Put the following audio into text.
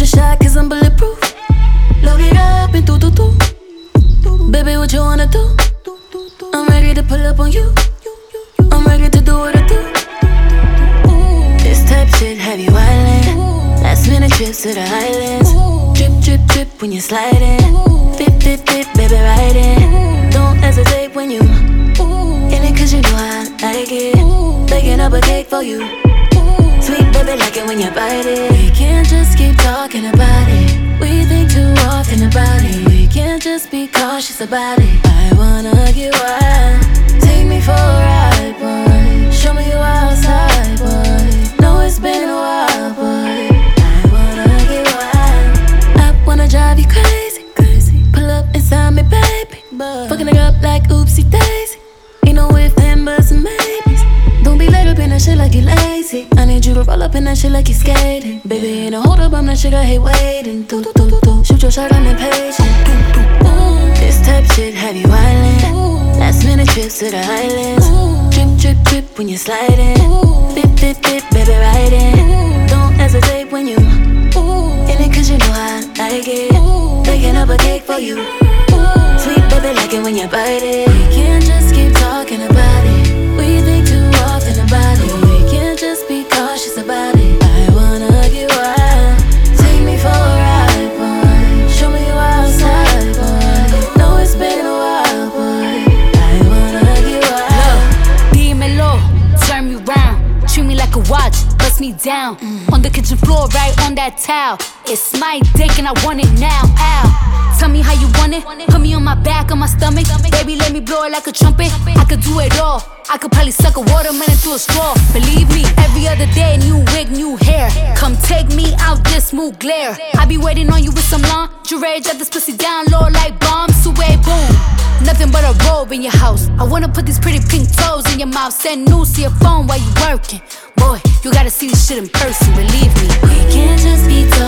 your shot, cause I'm bulletproof. Load it up and do. Baby, what you wanna do? I'm ready to pull up on you. I'm ready to do what I do. This type shit have you wildin'. Last minute trips to the islands. Drip when you're sliding. Fit, baby, riding. Don't hesitate when you in it, cause you know I like it. Baking up a cake for you. Sweet baby, like it when you bite it. We can't just keep talking about it. We think too often about it. We can't just be cautious about it. I wanna get wild. Take me for a ride, boy. Show me you outside, boy. Know it's been a while, boy. I wanna get wild. I wanna drive you crazy. Pull up inside me, baby. Fucking it up like oopsie daisy. Ain't no if, then, buts, and maybes. Don't be laid up in that shit like you lazy. I need you to roll up in that shit like you skating. Baby, ain't no hold up, I'm that shit, I hate waiting. Do. Shoot your shot, I'm impatient. This type shit have you wildin'. Last minute trips to the islands. Drip when you're sliding. Fit, baby, riding. Don't hesitate when you in it, cause you know I like it. Baking up a cake for you. Sweet baby, like it when you bite it. We can't just keep talking about it. We think too often about it. We can't just be cautious about it. I wanna get wild. Take me for a ride, boy. Show me you outside, boy. Know it's been a while, boy. I wanna get wild. Dímelo, turn me round. Treat me like a watch, bust me down. On the kitchen floor, right on that towel. It's my dick and I want it now. Ow. Tell me how you want it. Put me on my back, on my stomach. Baby, let me blow it like a trumpet. I could do it all. I could probably suck a watermelon through a straw. Believe me, every other day, new wig, new hair. Come take me out this smooth glare. I be waiting on you with some lingerie. Drop this pussy down low like bombs. Away, boom. Nothing but a robe in your house. I wanna put these pretty pink toes in your mouth. Send news to your phone while you working. Boy, you gotta see this shit in person, believe me. We can't just be talking